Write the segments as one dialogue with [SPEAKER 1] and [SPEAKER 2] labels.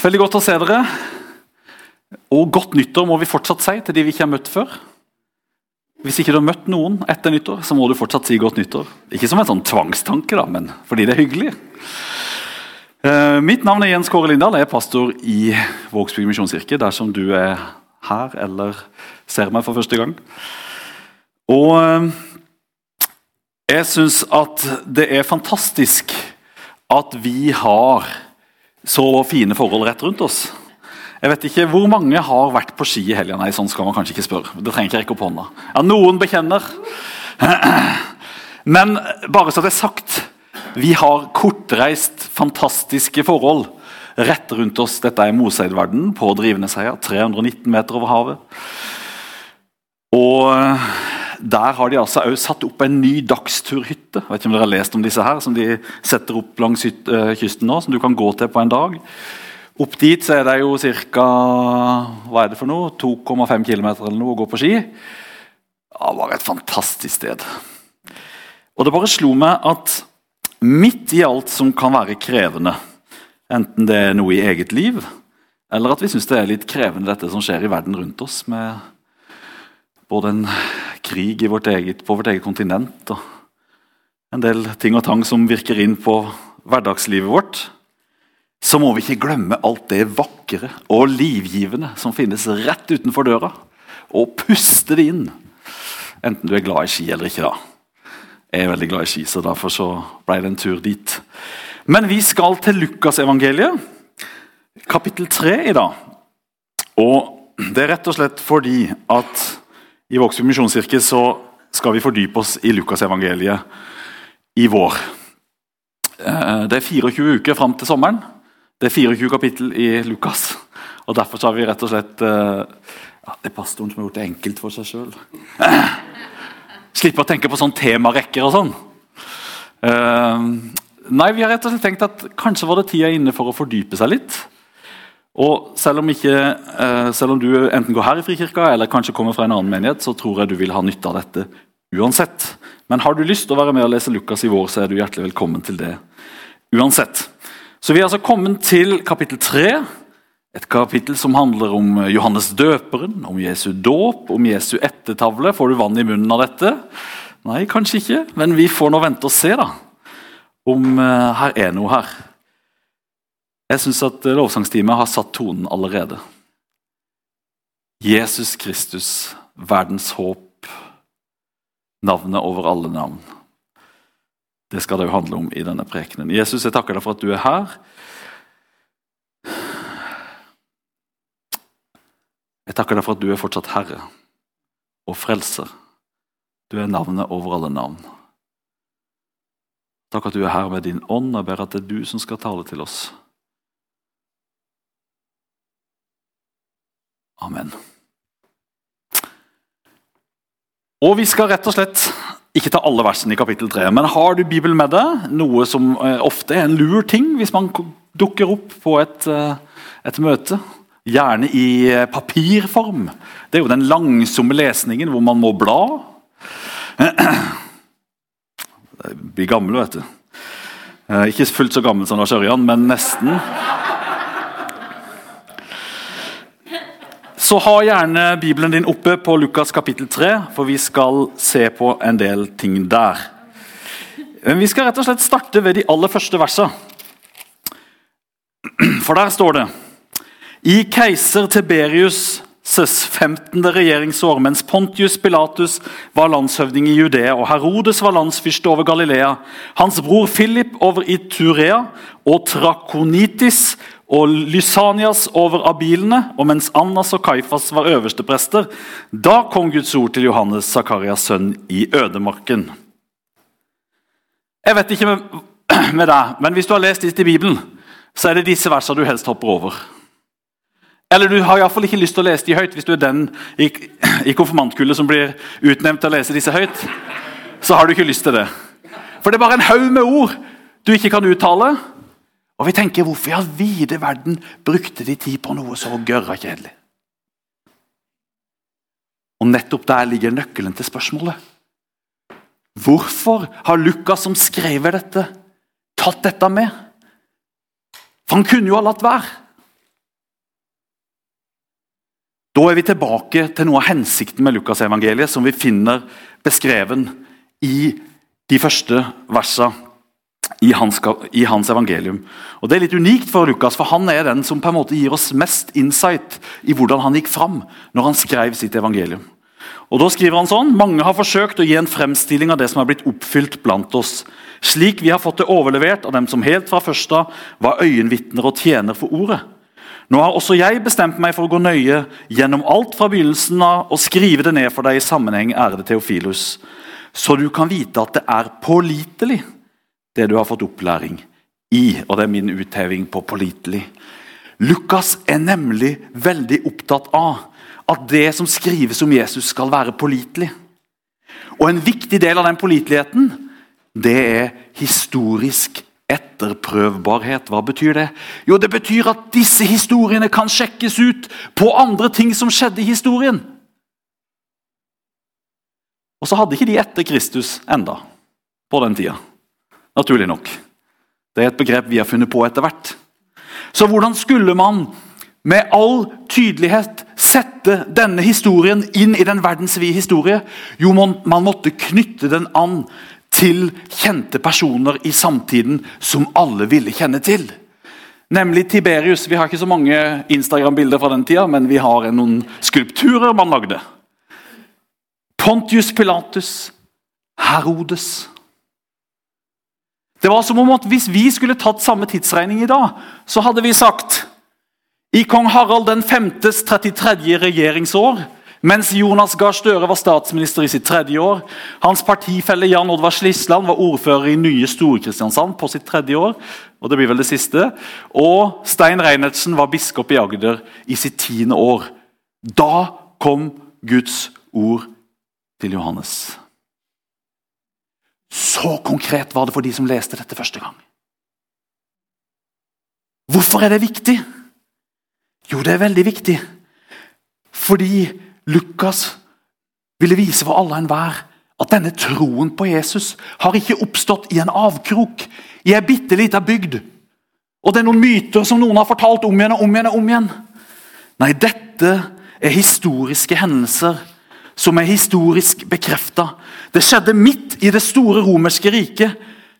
[SPEAKER 1] Veldig godt å se dere. Og godt nyttår må vi fortsatt si til de vi ikke har møtt før. Hvis ikke du har møtt noen etter nyttår, så må du fortsatt si godt nyttår. Ikke som en sånn tvangstanke da, men fordi det er hyggelig. Mitt navn er Jens Kåre Lindahl, jeg er pastor i Vågsbygd Misjonskirke, dersom du er her eller ser meg for første gang. Og jeg synes at det er fantastisk at vi har så fine forhold rett rundt oss. Jeg vet ikke hvor mange har vært på ski i helgen. Nei, sånn skal man kanskje ikke spørre. Det trenger ikke rekke opp hånda. Ja, noen bekjenner. Men bare så det er sagt, vi har kortreist fantastiske forhold rett rundt oss. Dette er Moseidverden på Drivenesheia, 319 meter over havet. Og der har de altså også satt opp en ny dagsturhytte. Jeg vet ikke om dere har lest om disse her, som de setter opp langs kysten nå, som du kan gå til på en dag. Opp dit så er det jo cirka, hva er det for noe, 2,5 kilometer eller noe å gå på ski. Ja, det var et fantastisk sted. Og det bare slo meg at midt i alt som kan være krevende, enten det er noe i eget liv, eller at vi synes det er litt krevende dette som skjer i verden rundt oss, med både en krig på vårt eget kontinent, og en del ting og tang som virker inn på hverdagslivet vårt, så må vi ikke glemme alt det vakre og livgivende som finnes rett utenfor døra, og puste det inn. Enten du er glad i ski eller ikke da. Jeg er veldig glad i ski, så derfor så ble det en tur dit. Men vi skal til Lukas evangeliet, kapittel 3 i dag. Og det er rett og slett fordi at i Vågsbygd Misjonskirke så skal vi fordype oss i Lukas evangeliet i vår. Det er 24 uker frem til sommeren. Det er 24 kapittel i Lukas, og derfor så har vi rett og slett det er pastoren som har gjort det enkelt for seg selv. Slipper å tenke på sånn temarekker og sånn. Nei, vi har rett og slett tenkt at kanskje var det tida inne for å fordype seg litt. Og selv om du enten går her i Frikirka eller kanskje kommer fra en annen menighet, så tror jeg du vil ha nytte av dette uansett. Men har du lyst til å være med og lese Lukas i vår, så er du hjertelig velkommen til det uansett. Så vi er altså kommet til kapittel 3, et kapittel som handler om Johannes døperen, om Jesu dåp, om Jesu ettertavle. Får du vann i munnen av dette? Nei, kanskje ikke, men vi får nå vente og se da, om her er noe her. Jeg synes at lovsangsteamet har satt tonen allerede. Jesus Kristus, verdens håp, navnet over alle navn. Det skal det jo handle om i denne prekenen. Jesus, jeg takker deg for at du er her. Jeg takker deg for at du er fortsatt Herre og frelser. Du er navnet over alle navn. Takk at du er her med din ånd, og jeg ber at det er du som skal tale til oss. Amen. Og vi skal rett og slett ikke ta alle versene i kapittel 3, men har du Bibelen med deg, noe som ofte er en lur ting hvis man dukker opp på et møte, gjerne i papirform. Det er jo den langsomme lesningen hvor man må bla. Det blir gammel, vet du. Ikke fullt så gammel som Lars Ørjan, men nesten. Så ha gjerne Bibelen din oppe på Lukas kapittel 3, for vi skal se på en del ting der. Men vi skal rett og slett starte ved de aller første versene. For der står det: I keiser Tiberius' 15. regjeringsår, mens Pontius Pilatus var landshøvding i Judea, og Herodes var landsfyrste over Galilea, hans bror Philip over Iturea, og Trakonitis og Lysanias over Abilene, og mens Annas og Kaifas var øverste prester, da kom Guds ord til Johannes, Sakarias sønn, i ødemarken. Jeg vet ikke med deg, men hvis du har lest litt i Bibelen, så er det disse versene du helst hopper over. Eller du har i hvert fall ikke lyst til å lese de høyt, hvis du er den i konfirmantkullet som blir utnevnt til å lese disse høyt, så har du ikke lyst til det. For det er bare en haug med ord du ikke kan uttale, og vi tenker, hvorfor i all vide verden brukte de tid på noe så gørra kjedelig? Og nettopp der ligger nøkkelen til spørsmålet. Hvorfor har Lukas som skrev dette tatt dette med? For han kunne jo ha latt være. Da vi tilbake til noe av hensikten med Lukas evangeliet, som vi finner beskreven i de første versene i hans evangelium. Og det litt unikt for Lukas, for han den som på en måte gir oss mest insight i hvordan han gikk fram når han skrev sitt evangelium. Og da skriver han sånn: mange har forsøkt å gi en fremstilling av det som blitt oppfylt blant oss, slik vi har fått det overlevert av dem som helt fra første var øyenvitner og tjener for ordet. Nå har også jeg bestemt meg for å gå nøye gjennom alt fra begynnelsen av og skrive det ned for deg i sammenheng, ærede Theophilus, så du kan vite at det pålitelig, det du har fått opplæring i, og det min utheving på pålitelig. Lukas nemlig veldig opptatt av at det som skrives om Jesus skal være pålitelig. Og en viktig del av den påliteligheten, det historisk etterprøvbarhet. Hva betyr det? Jo, det betyr at disse historiene kan sjekkes ut på andre ting som skjedde i historien. Og så hadde ikke de etter Kristus enda, på den tida. Naturlig nok. Det et begrep vi har funnet på etter hvert. Så hvordan skulle man med all tydelighet sette denne historien inn i den verdensvide historie? Jo, man måtte knytte den an til kjente personer i samtiden som alle ville kjenne til. Nemlig Tiberius. Vi har ikke så mange Instagram-bilder fra den tida, men vi har noen skulpturer man lagde. Pontius Pilatus, Herodes. Det var som om at hvis vi skulle tatt samme tidsregning i dag, så hadde vi sagt i kong Harald den 5.s 33. regjeringsår, mens Jonas Gahr Støre var statsminister i sitt 3. år, hans partifelle Jan Oddvar Slisland var ordfører i nye Store-Kristiansand på sitt 3. år, og det blir vel det siste, og Stein Reinertsen var biskop i Agder i sitt 10. år. Da kom Guds ord til Johannes. Så konkret var det for de som leste dette første gang. Hvorfor det viktig? Jo, det veldig viktig. Fordi Lukas ville vise for alle en hver at denne troen på Jesus har ikke oppstått i en avkrok, i en bitteliten bygd. Og det noen myter som noen har fortalt om igjen og om igjen og om igjen. Nei, dette historiske hendelser som historisk bekreftet. Det skjedde midt i det store romerske riket.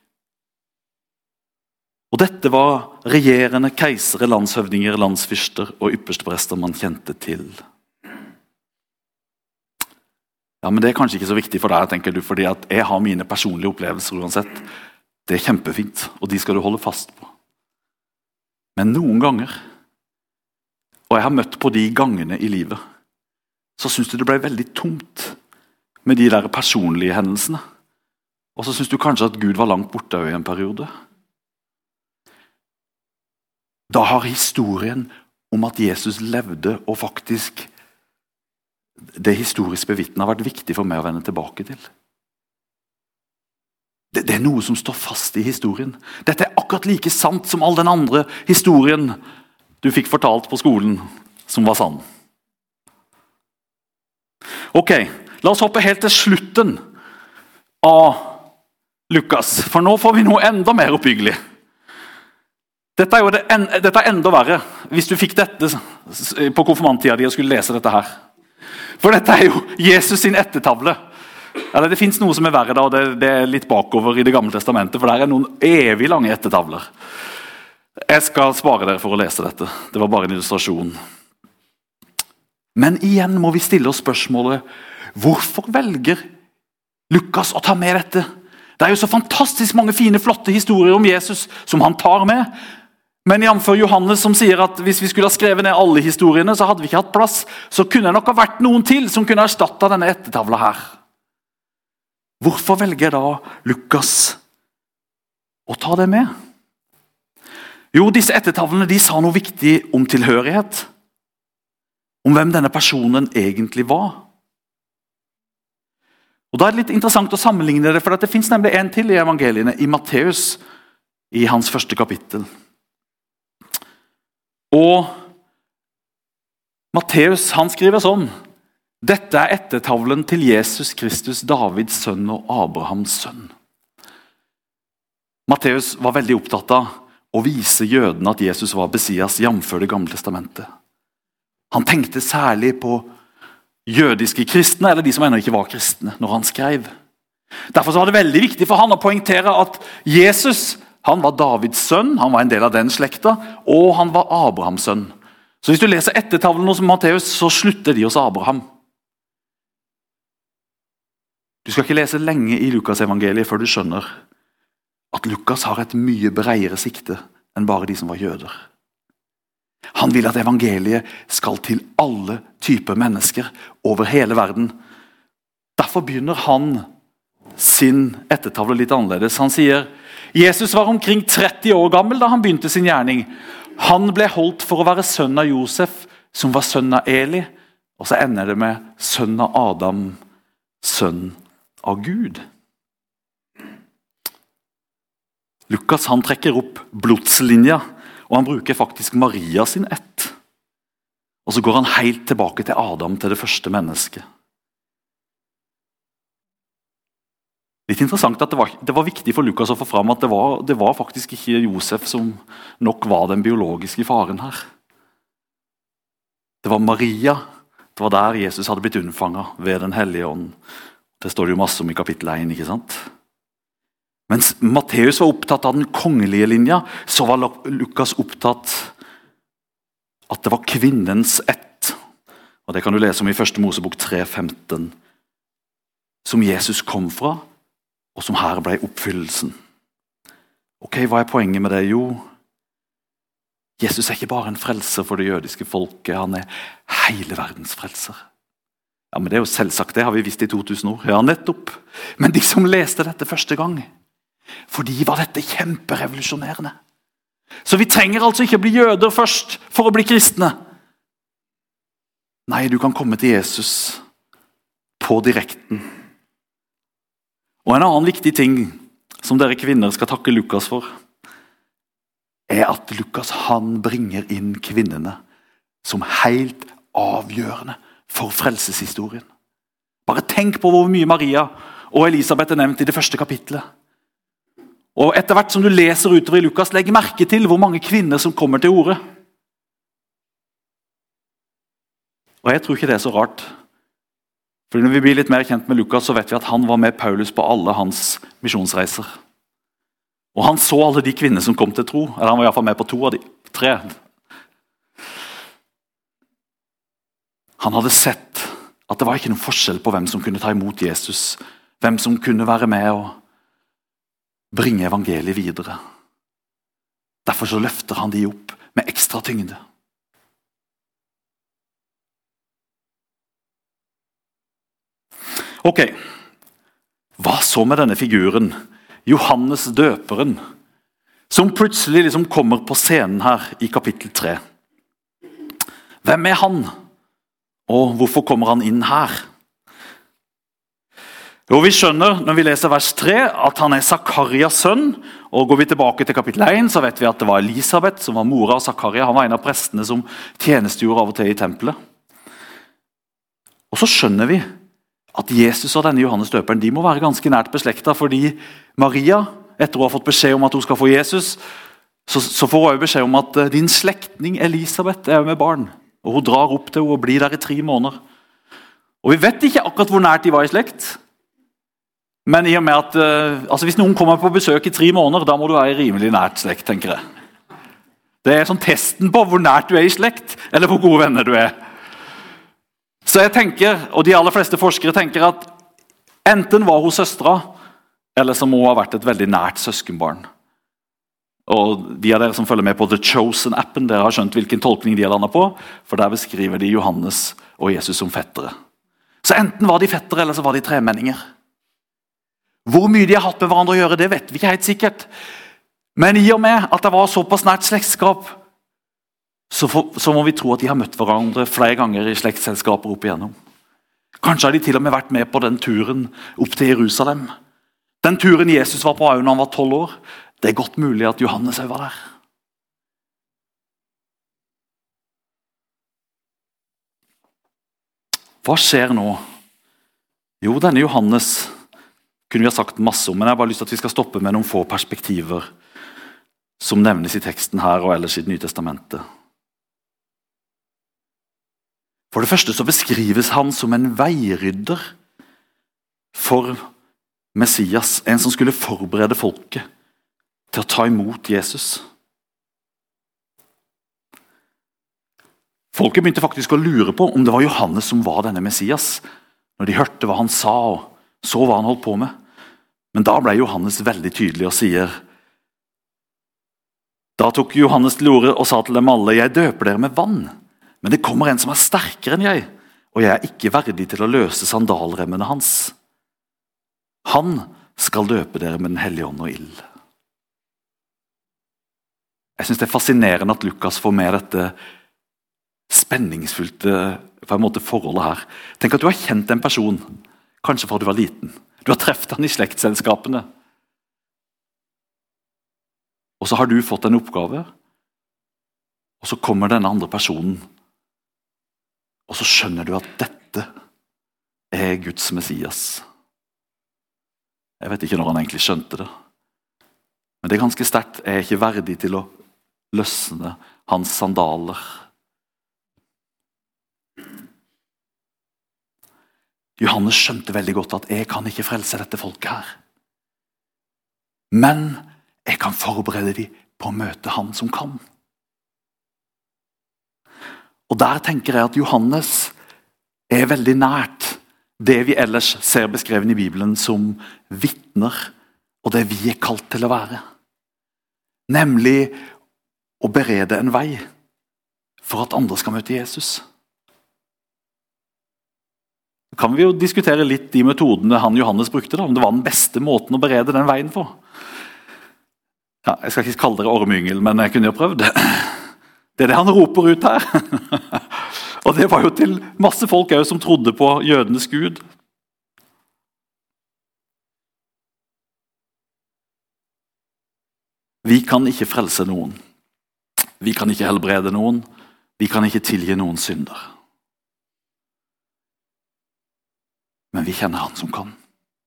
[SPEAKER 1] Og dette var regjerende keisere, landshøvdinger, landsfyrster og yppersteprester man kjente til. Ja, men det kanskje ikke så viktig for deg, tenker du, fordi at jeg har mine personlige opplevelser uansett. Det kjempefint, og de skal du holde fast på. Men noen ganger, og jeg har møtt på de gangene i livet, så synes du det ble veldig tomt med de der personlige hendelsene. Og så synes du kanskje at Gud var langt borte i en periode. Da har historien om at Jesus levde og faktisk det historisk bevitnet har vært viktig for meg å vende tilbake til. Det noe som står fast i historien. Dette akkurat like sant som all den andre historien du fikk fortalt på skolen som var sann. Ok, la oss hoppe helt til slutten av Lukas, for nå får vi noe enda mer oppbyggelig. Dette er enda verre hvis du fikk dette på konfirmanttida di og skulle lese dette her. For dette er jo Jesus sin ettertavle. Eller det finnes noe som er verre da, og det er litt bakover i det gamle testamentet, for der er noen evig lange ettertavler. Jeg skal spare dere for å lese dette. Det var bare en illustrasjon. Men igjen må vi stille oss spørsmålet, hvorfor velger Lukas å ta med dette? Det er jo så fantastisk mange fine, flotte historier om Jesus som han tar med. Men jamfør Johannes som sier at hvis vi skulle ha skrevet ned alle historiene, så hadde vi ikke hatt plass. Så kunne det nok ha vært noen til som kunne erstatte denne ettertavla her. Hvorfor velger da Lukas å ta det med? Jo, disse ettertavlene de sa noe viktig om tilhørighet. Om hvem denne personen egentlig var. Og da er det litt interessant å sammenligne det, for det finnes nemlig en til i evangeliene, i Matteus, i hans første kapittel. Og Matteus, han skriver sånn, dette er ettertavlen til Jesus Kristus, Davids sønn og Abrahams sønn. Matteus var veldig opptatt av å vise jødene at Jesus var Messias, jamfør det gamle testamentet. Han tenkte særlig på jødiske kristne, eller de som ennå ikke var kristne, når han skrev. Derfor så var det veldig viktig for han å poengtere at Jesus, han var Davids sønn, han var en del av den slekta, og han var Abrahams sønn. Så hvis du leser ettertavlen hos Matteus, så slutter de hos Abraham. Du skal ikke lese lenge i Lukas evangeliet før du skjønner at Lukas har et mye bredere sikte enn bare de som var jøder. Han vil at evangeliet skal til alle typer mennesker over hele verden. Derfor begynner han sin ettertavle litt annerledes. Han sier, Jesus var omkring 30 år gammel da han begynte sin gjerning. Han ble holdt for å være sønn av Josef, som var sønn av Eli, og så ender det med sønn av Adam, sønn av Gud. Lukas han trekker opp blodslinja, og han bruker faktisk Maria sin ett. Og så går han helt tilbake til Adam, til det første mennesket. Litt interessant at det var viktig for Lukas å få fram at det var faktisk ikke Josef som nok var den biologiske faren her. Det var Maria. Det var der Jesus hadde blitt unnfanget ved den hellige ånd. Det står det jo masse om i kapittel 1, ikke sant? Mens Matteus var opptatt av den kongelige linja, så var Lukas opptatt at det var kvinnens ett. Og det kan du lese om i 1. Mosebok 3:15, som Jesus kom fra, og som her ble oppfyllelsen. Ok, hva er poenget med det? Jo, Jesus er ikke bare en frelser for det jødiske folket, han er hele verdens frelser. Ja, men det er jo selvsagt, det har vi visst i 2000 år. Ja, nettopp. Men de som leste dette første gang, for de var dette kjemperevolusjonerende. Så vi trenger altså ikke bli jøder først for å bli kristne. Nei, du kan komme til Jesus på direkten. Og en annen viktig ting som dere kvinner skal takke Lukas for, er at Lukas han bringer inn kvinnene som helt avgjørende for frelseshistorien. Bare tenk på hvor mye Maria og Elisabeth er nevnt i det første kapitlet. Og etter hvert som du leser utover i Lukas, legg merke til hvor mange kvinner som kommer til orde. Og jeg tror ikke det er så rart. For når vi blir litt mer kjent med Lukas, så vet vi at han var med Paulus på alle hans misjonsreiser. Og han så alle de kvinner som kom til tro. Eller han var i hvert fall med på 2 av de 3. Han hadde sett at det var ikke noen forskjell på hvem som kunne ta imot Jesus, hvem som kunne være med og bringe evangeliet videre. Derfor så løfter han de opp med ekstra tyngde. Ok, hva så med denne figuren? Johannes døperen, som plutselig liksom kommer på scenen her i kapittel 3. Hvem er han? Og hvorfor kommer han inn her? Jo, vi skjønner når vi leser vers 3 at han er Zakarias sønn, og går vi tilbake til kapittel 1 så vet vi at det var Elisabeth som var mora av Zakaria. Han var en av prestene som tjenestegjorde av og til i tempelet. Og så skjønner vi at Jesus og denne Johannes døperen de må være ganske nært beslektet, fordi Maria, etter å ha fått beskjed om at hun skal få Jesus, så får hun beskjed om at din slektning Elisabeth er med barn. Og hun drar opp til henne og blir der i 3 måneder. Og vi vet ikke akkurat hvor nært de var i slekt. Men i og med at hvis noen kommer på besøk i 3 måneder, da må du være i rimelig nært slekt, tenker jeg. Det er sånn testen på hvor nært du er i slekt, eller hvor gode venner du er. Så jeg tenker, og de aller fleste forskere tenker at enten var hun søstra, eller så må hun ha vært et veldig nært søskenbarn. Og de av dere som følger med på The Chosen-appen, dere har skjønt hvilken tolkning de har landet på, for der beskriver de Johannes og Jesus som fettere. Så enten var de fettere, eller så var de tremenninger. Hvor mye de har hatt med hverandre å gjøre, det vet vi ikke helt sikkert. Men i og med at det var såpass nært slektskap, så må vi tro at de har møtt hverandre flere ganger i slektsselskaper opp igjennom. Kanskje har de til og med vært med på den turen opp til Jerusalem. Den turen Jesus var på når han var 12 år. Det er godt mulig at Johannes også var der. Hva skjer nå? Jo, denne Johannes kunne vi ha sagt masse om, men jeg har bare lyst til at vi skal stoppe med noen få perspektiver som nevnes i teksten her og ellers i Det nye testamentet. For det første så beskrives han som en veirydder for Messias, en som skulle forberede folket til å ta imot Jesus. Folket begynte faktisk å lure på om det var Johannes som var denne Messias, når de hørte hva han sa og så hva han holdt på med. Men da ble Johannes veldig tydelig og sier: Da tok Johannes til orde og sa til dem alle: Jeg døper dere med vann, men det kommer en som er sterkere enn jeg, og jeg er ikke verdig til å løse sandalremmene hans. Han skal døpe dere med den hellige ånd og ild. Jeg synes det er fascinerende at Lukas får med dette spenningsfylte på en måte forholdet her. Tenk at du har kjent en person, kanskje fra du var liten. Du har treffet han i slektsselskapene. Og så har du fått en oppgave, og så kommer denne andre personen, og så skjønner du at dette er Guds Messias. Jeg vet ikke når han egentlig skjønte det, men det er ganske sterkt. Jeg er ikke verdig til å løsne hans sandaler. Johannes skjønte veldig godt at jeg kan ikke frelse dette folket her. Men jeg kan forberede dem på å møte han som kan. Og der tenker jeg at Johannes er veldig nært det vi ellers ser beskrevet i Bibelen som vitner, og det vi er kalt til å være. Nemlig å berede en vei for at andre skal møte Jesus. Så kan vi jo diskutere litt de metodene han Johannes brukte, da, om det var den beste måten å berede den veien på. Ja, jeg skal ikke kalle dere ormeyngel, men jeg kunne jo prøvd det. Det er det han roper ut her. Og det var jo til masse folk også som trodde på jødenes Gud. Vi kan ikke frelse noen. Vi kan ikke helbrede noen. Vi kan ikke tilgi noen synder. Men vi kjenner han som kan.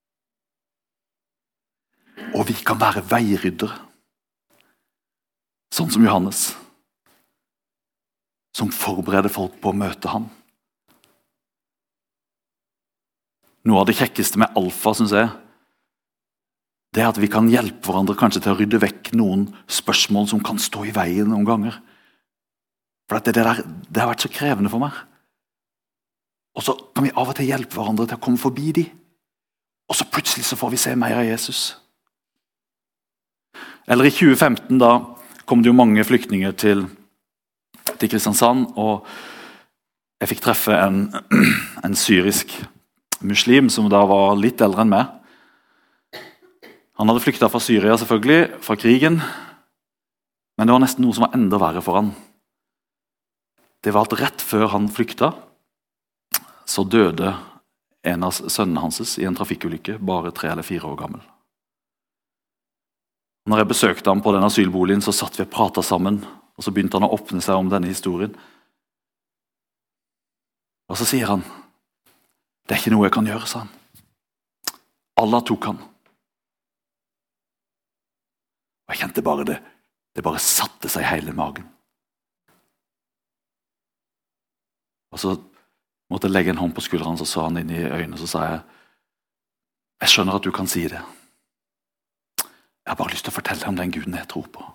[SPEAKER 1] Og vi kan være veiryddere. Sånn som Johannes. Som forbereder folk på å møte han. Noe av det kjekkeste med Alfa, synes jeg, det er at vi kan hjelpe hverandre kanskje til å rydde vekk noen spørsmål som kan stå i veien noen ganger. For det har vært så krevende for meg. Og så kan vi av og til hjelpe hverandre til å komme forbi de. Og så plutselig så får vi se mer av Jesus. Eller i 2015 da kom det jo mange flyktninger til Kristiansand, og jeg fikk treffe en syrisk muslim som da var litt eldre enn meg. Han hadde flyktet fra Syria selvfølgelig, fra krigen, men det var nesten noe som var enda verre for han. Det var at rett før han flyktet, så døde en av sønnene hans i en trafikkulykke, bare 3 eller 4 år gammel. Når jeg besøkte ham på den asylboligen, så satt vi og pratet sammen, og så begynte han å åpne seg om denne historien. Og så sier han: det er ikke noe jeg kan gjøre, sa han. Allah tok han. Og jeg kjente bare det bare satte seg i hele magen. Og så måtte jeg legge en hånd på skulderen, så sa han inn i øynene, så sa jeg skjønner at du kan si det. Jeg har bare lyst til å fortelle om den Guden jeg tror på.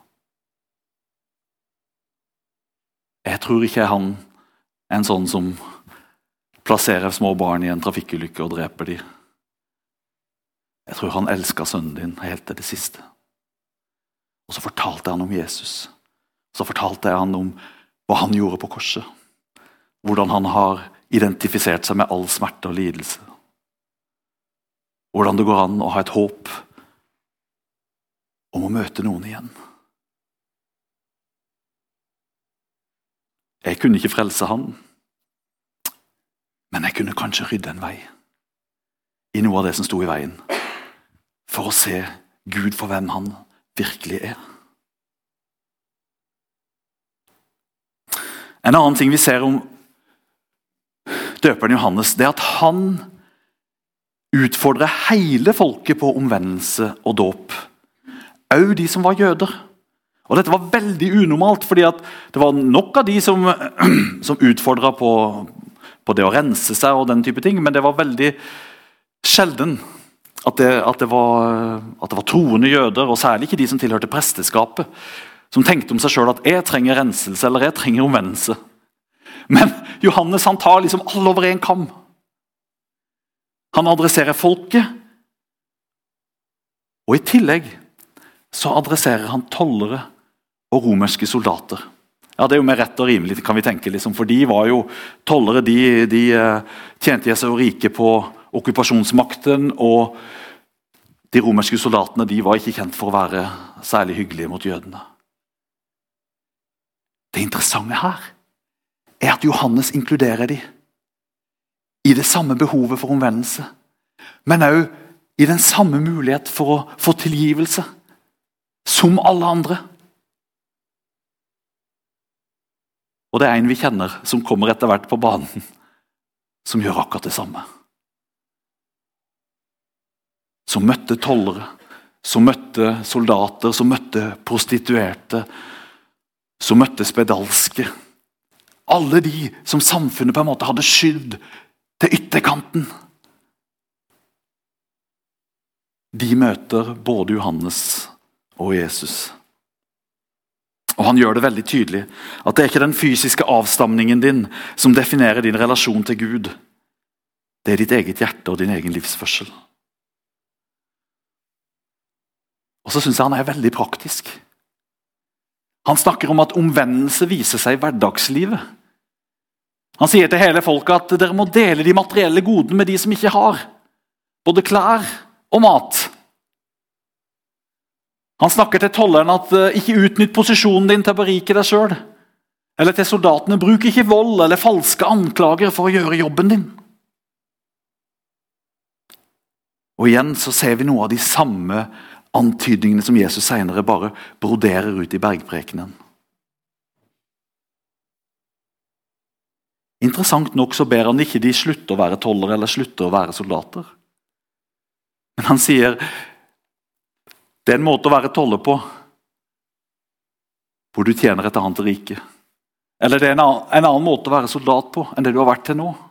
[SPEAKER 1] Jeg tror ikke han er en sånn som plasserer små barn i en trafikkulykke og dreper dem. Jeg tror han elsker sønnen din helt til det siste. Og så fortalte han om Jesus. Så fortalte han om hva han gjorde på korset. Hvordan han har identifisert seg med all smerte og lidelse. Hvordan det går an å ha et håp om å møte noen igjen. Jeg kunne ikke frelse han, men jeg kunne kanskje rydde en vei i noe av det som sto i veien, for å se Gud for hvem han virkelig er. En annen ting vi ser om døperen Johannes, det er at han utfordrer hele folket på omvendelse og dåp. Også de som var jøder. Og dette var veldig unormalt, fordi at det var nok av de som utfordret på på det å rense seg og den type ting, men det var veldig sjelden at det var troende jøder, og særlig ikke de som tilhørte presteskapet, som tenkte om seg selv at jeg trenger renselse eller jeg trenger omvendelse. Men Johannes han tar liksom alle over en kam. Han adresserer folket, og i tillegg så adresserer han tollere og romerske soldater. Ja, det er jo mer rett og rimelig, kan vi tenke, liksom, for de var jo tollere, de tjente seg rike på okkupasjonsmakten, og de romerske soldatene de var ikke kjent for å være særlig hyggelige mot jødene. Det interessante her er at Johannes inkluderer de i det samme behovet for omvendelse, men også i den samme mulighet for å få tilgivelse, som alle andre. Og det er en vi kjenner som kommer etter hvert på banen, som gjør akkurat det samme. Som møtte tollere, som møtte soldater, som møtte prostituerte, som møtte spedalske. Alle de som samfunnet på en måte hadde skydd til ytterkanten. De møter både Johannes og Jesus. Og han gjør det veldig tydelig at det er ikke den fysiske avstamningen din som definerer din relasjon til Gud. Det er ditt eget hjerte og din egen livsførsel. Og så synes jeg han er veldig praktisk. Han snakker om at omvendelse viser seg i hverdagslivet. Han sier til hele folket at dere må dele de materielle godene med de som ikke har. Både klær og mat. Han snakker til tolleren at ikke utnytt posisjonen din til å berike deg selv. Eller til soldatene, bruk ikke vold eller falske anklager for å gjøre jobben din. Og igjen så ser vi noe av de samme antydningene som Jesus senere bare broderer ut i bergprekenen. Interessant nok så ber han ikke de slutte å være tollere eller slutte å være soldater. Men han sier, det er en måte å være toller på, hvor du tjener et annet rike. Eller det er en annen måte å være soldat på, enn det du har vært til nå.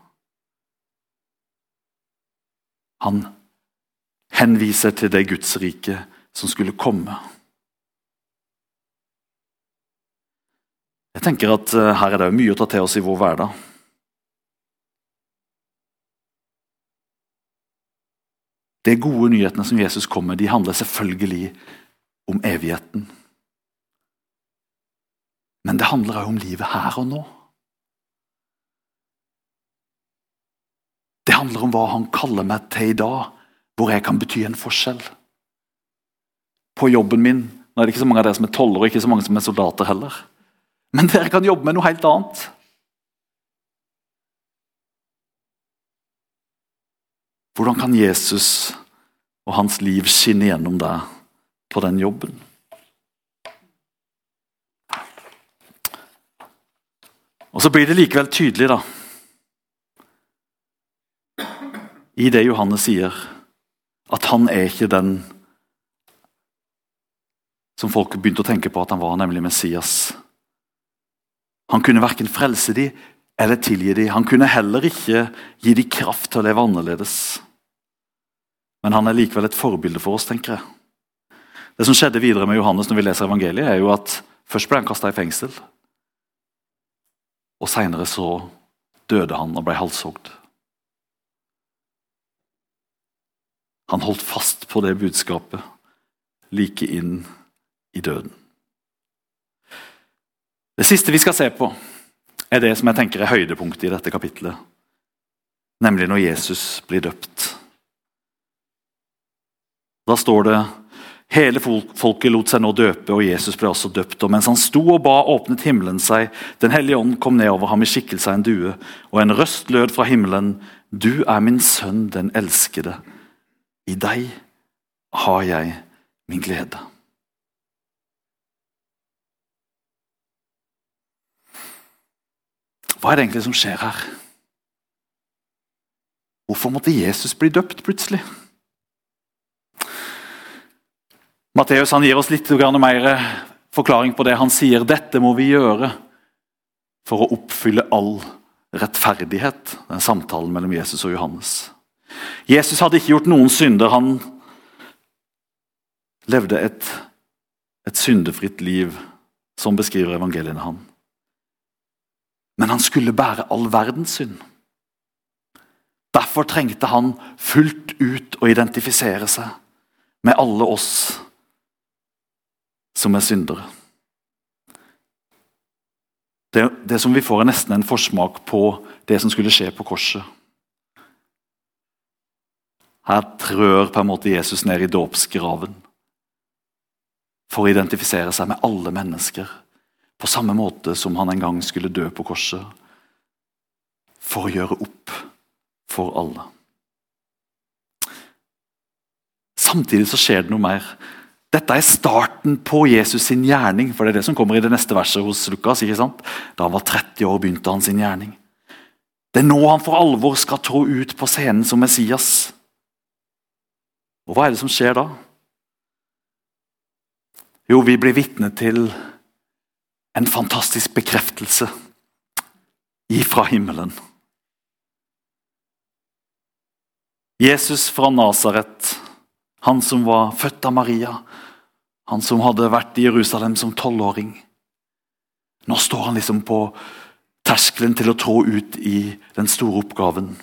[SPEAKER 1] Han henviser til det Guds rike som skulle komme. Jeg tenker at her er det mye å ta til oss i vår hverdag. De gode nyhetene som Jesus kommer, de handler selvfølgelig om evigheten. Men det handler også om livet her og nå. Det handler om hva han kaller meg til i dag, hvor jeg kan bety en forskjell. På jobben min, nå er det ikke så mange av dere som er tollere, og ikke så mange som er soldater heller. Men dere kan jobbe med noe helt annet. Hvordan kan Jesus og hans liv skinne gjennom deg på den jobben? Og så blir det likevel tydelig da, i det Johannes sier, at han er ikke den som folk begynte å tenke på at han var, nemlig Messias. Han kunne hverken frelse de eller tilgi de. Han kunne heller ikke gi de kraft til å leve annerledes. Men han er likevel et forbilde for oss, tenker jeg. Det som skjedde videre med Johannes når vi leser evangeliet, er jo at først ble han kastet i fengsel, og senere så døde han og ble halshogd. Han holdt fast på det budskapet like inn i døden. Det siste vi skal se på er det som jeg tenker er høydepunktet i dette kapitlet, nemlig når Jesus blir døpt. Da står det, hele folket lot seg nå døpe, og Jesus ble også døpt. Og mens han sto og ba, åpnet himmelen seg. Den hellige ånd kom ned over ham i skikkelse av en due, og en røst lød fra himmelen, «Du er min sønn, den elskede. I deg har jeg min glede.» Hva er det egentlig som skjer her? Hvorfor måtte Jesus bli døpt plutselig? Matteus han gir oss litt mer forklaring på det. Han sier, dette må vi gjøre for å oppfylle all rettferdighet, den samtalen mellom Jesus og Johannes. Jesus hadde ikke gjort noen synder, han levde et syndefritt liv, som beskriver evangeliene han. Men han skulle bære all verdens synd. Derfor trengte han fullt ut å identifisere seg med alle oss som syndere. Det som vi får nesten en forsmak på det som skulle skje på korset. Her trør på en måte Jesus ned i dåpsgraven for å identifisere seg med alle mennesker, på samme måte som han en gang skulle dø på korset, for å gjøre opp for alle. Samtidig så skjer det noe mer. Dette starten på Jesus sin gjerning, for det det som kommer i det neste verset hos Lukas, ikke sant? Da han var 30 år begynte han sin gjerning. Det nå han for alvor skal trå ut på scenen som Messias. Og hva det som skjer da? Jo, vi blir vitne til en fantastisk bekreftelse ifra himmelen. Jesus fra Nazaret, han som var født av Maria, han som hadde vært i Jerusalem som 12-åring. Nå står han liksom på terskelen til å trå ut i den store oppgaven.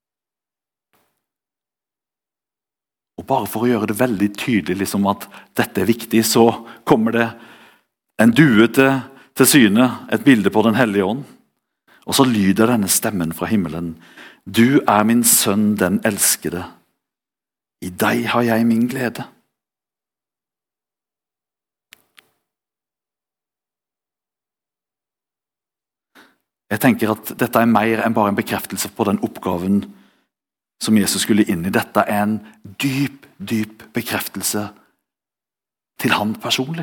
[SPEAKER 1] Og bare for å gjøre det veldig tydelig liksom at dette viktig, så kommer det en due til syne, et bilde på den hellige ånd. Og så lyder denne stemmen fra himmelen: Du min sønn, den elskede. I deg har jeg min glede. Jeg tenker at dette mer enn bare en bekreftelse på den oppgaven som Jesus skulle inn i. Dette en dyp, dyp bekreftelse til han personlig.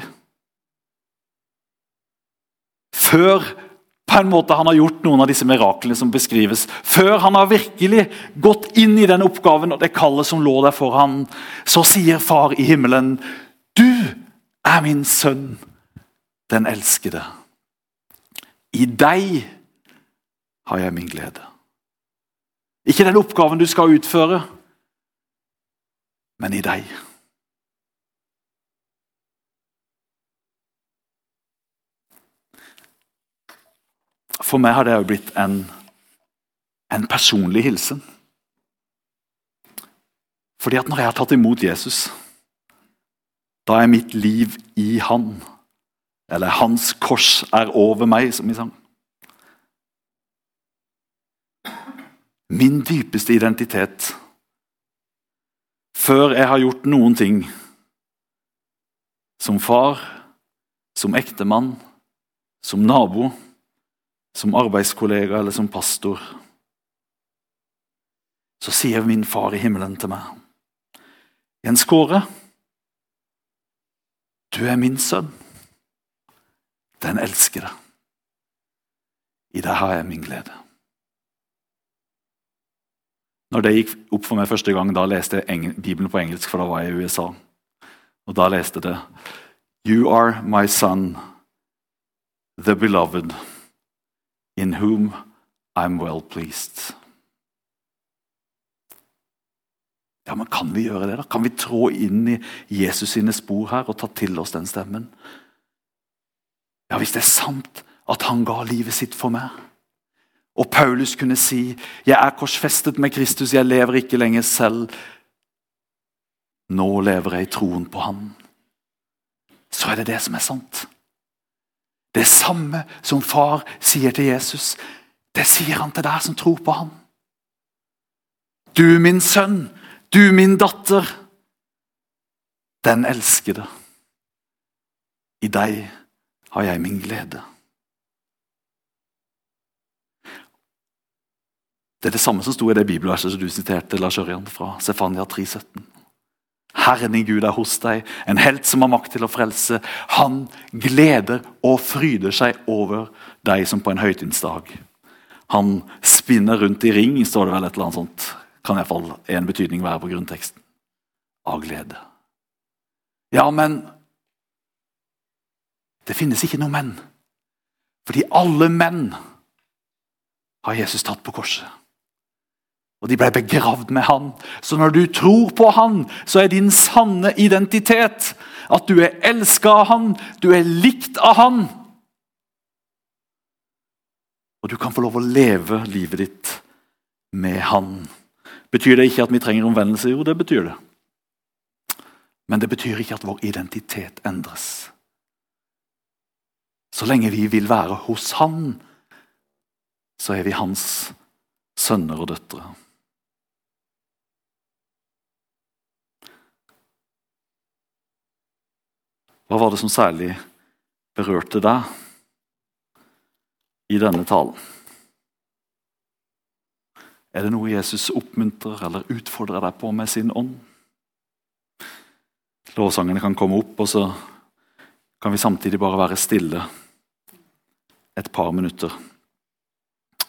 [SPEAKER 1] Før på en måte han har gjort noen av disse miraklene som beskrives, før han har virkelig gått inn i den oppgaven og det kallet som lå der for han, så sier far i himmelen: Du min sønn, den elskede. I deg har jeg min glede. Ikke den oppgaven du skal utføre, men i deg. For meg har det jo blitt en personlig hilsen. Fordi at når jeg har tatt imot Jesus, da mitt liv i han, eller hans kors over meg, som vi sang. Min dypeste identitet, før jeg har gjort noen ting, som far, som ektemann, som nabo, som arbeidskollega eller som pastor, så sier min far i himmelen til meg: Jens Kåre, du min sønn, den elskede. I deg har jeg min glede. Når det gikk opp for meg første gang, da leste jeg Bibelen på engelsk, for da var jeg i USA. Og da leste det: You are my son, the beloved, in whom I'm well pleased. Ja, men kan vi gjøre det da? Kan vi trå inn i Jesus sine spor her og ta til oss den stemmen? Ja, hvis det sant at han ga livet sitt for meg. Og Paulus kunne si: Jeg korsfestet med Kristus, jeg lever ikke lenger selv. Nå lever jeg i troen på han. Så det det som sant. Det samme som far sier til Jesus, det sier han til deg som tror på han. Du min sønn, du min datter, den elskede. I deg har jeg min glede. Det det samme som stod i det bibelverset som du siterte, Lars Ørjan, fra Sefania 3,17. Herren din Gud hos deg, en helt som har makt til å frelse. Han gleder og fryder seg over deg som på en høytidsdag. Han spinner rundt i ring, står det vel et eller annet sånt. Kan i hvert fall en betydning være på grunnteksten. Av glede. Ja, men det finnes ikke noe men. Fordi alle menn har Jesus tatt på korset. Og de ble begravd med han. Så når du tror på han, så er din sanne identitet at du er elsket av han, du er likt av han. Og du kan få lov å leve livet ditt med han. Betyr det ikke at vi trenger omvendelse? Jo, det betyr det. Men det betyr ikke at vår identitet endres. Så lenge vi vil være hos han, så er vi hans sønner og døtre. Hva var det som særlig berørte deg i denne talen? Er det noe Jesus oppmuntrer eller utfordrer deg på med sin ånd? Lovsangene kan komme opp, og så kan vi samtidig bare være stille et par minutter.